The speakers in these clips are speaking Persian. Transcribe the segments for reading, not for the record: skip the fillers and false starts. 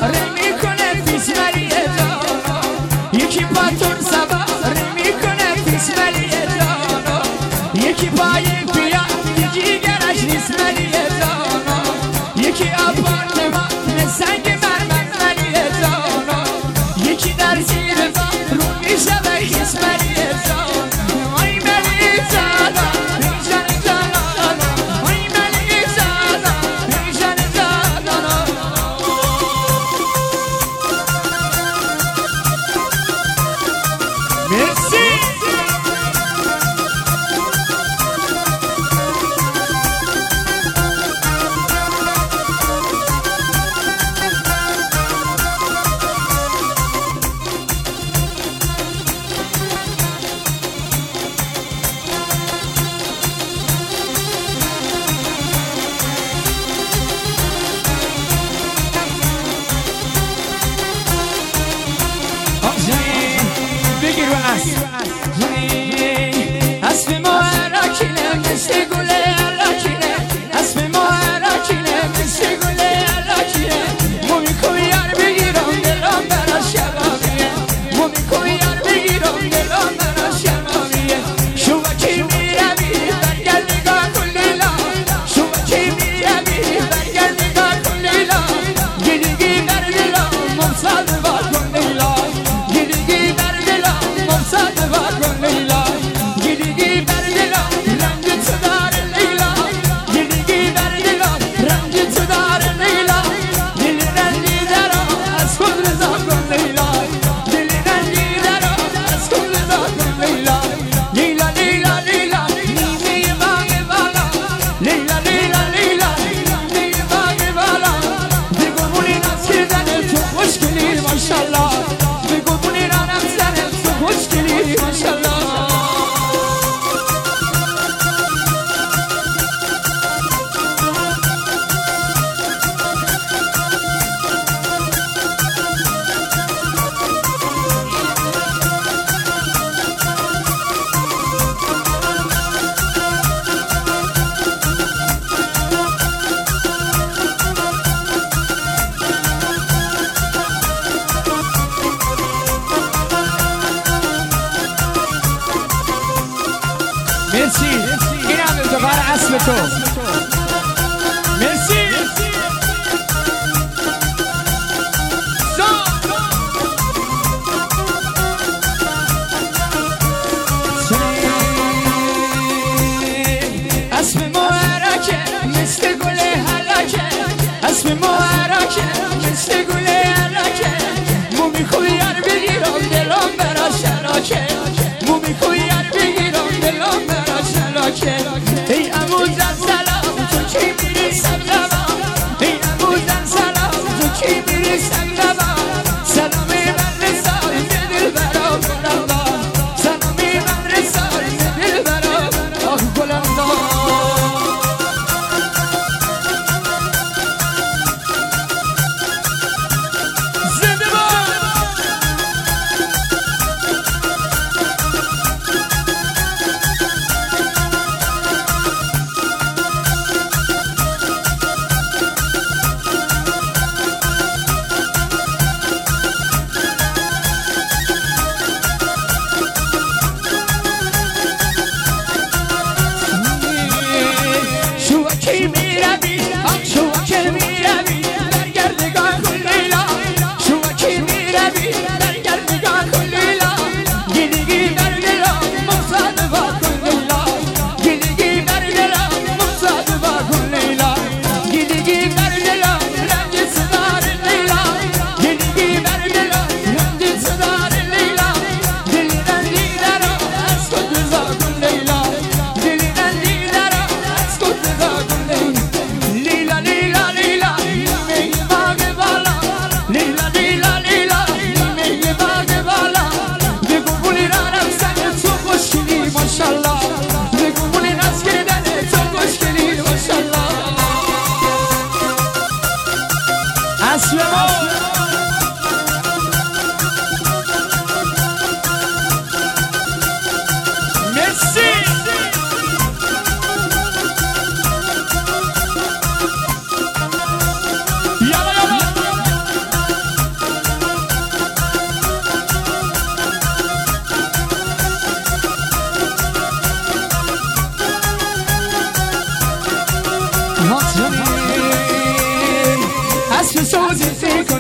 ری میکنه پیسمری دانا یکی پا ترسا ری میکنه پیسمری دانا یکی پای پیا دیگی گرش نیسمری دانا یکی آپارتمان سنگ مرمر مری دانا یکی در زیر با رو میشه به خیسمری دانا آی مری دانا ریجان دانا آی مری دانا ریجان دانا مرسی بگیر و اسب ما راکینه مثل گله راکینه اسب ما راکینه مثل گله راکینه مومی کو یار بگیرم دلم براش شبابیه مومی کو یار بگیرم دلم براش شبابیه شما کی میروی برگرد نگاه کن لیلا شما کی میروی برگرد نگاه کن لیلا گیرگی بر دلم ممساد با کن لیلا گیرگی بر دلم ممساد با کن لیلا گیرگی بر دلم رنگ تو دار لیلا گیرگی بر دلم رنگ تو دار لیلا دل رنگی درم از خود رضا کن لیلا دل رنگی درم از خود رضا کن لیلا لیلا لیلا لیلا نیمه باغ بالا لیلا لیلا لیلا نیمه باغ بالا بگو بونی ناز کردن تو خوشگلی ماشالله بگو بونی رانم زنه تو خوشگلی ماشالله مرسی این هم افتخار اسب تو مرسی اسب محرکه مثل گل حلکه اسب محرکه مثل گل حلکه مومی خوی یار بگیرم دلم براش شلاکه مومی خوی یار بگیرم دلم براش شلاکه ای اموزن سلام تو کی میری سلام ای اموزن سلام تو کی میری سلام سلامی من رسال دل برام گلم سلامی من رسال دل برام آه گلم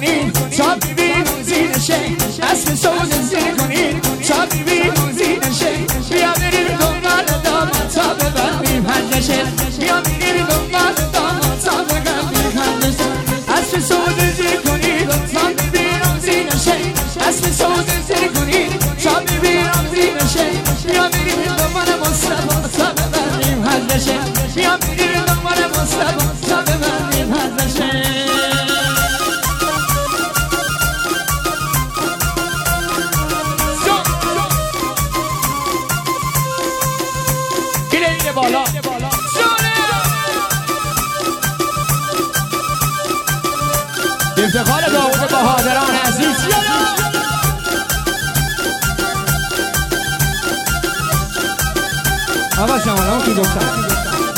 کنید تا ببینم زینشه اسب سوز زیر کنید تا ببینم زینشه بیا بریم دنبال داماد تا ببریم حدشه بیا بریم دنبال داماد تا ببریم حدشه اسب سوز زیر کنید تا ببینم زینشه اسب سوز زیر کنید تا ببینم زینشه بیا بریم دنبال مصطفی تا ببریم حدشه بیا بریم دنبال مصطفی تا ببریم حدشه بالا افتخار داوود بهادران عزیز آقا شما تو دکتر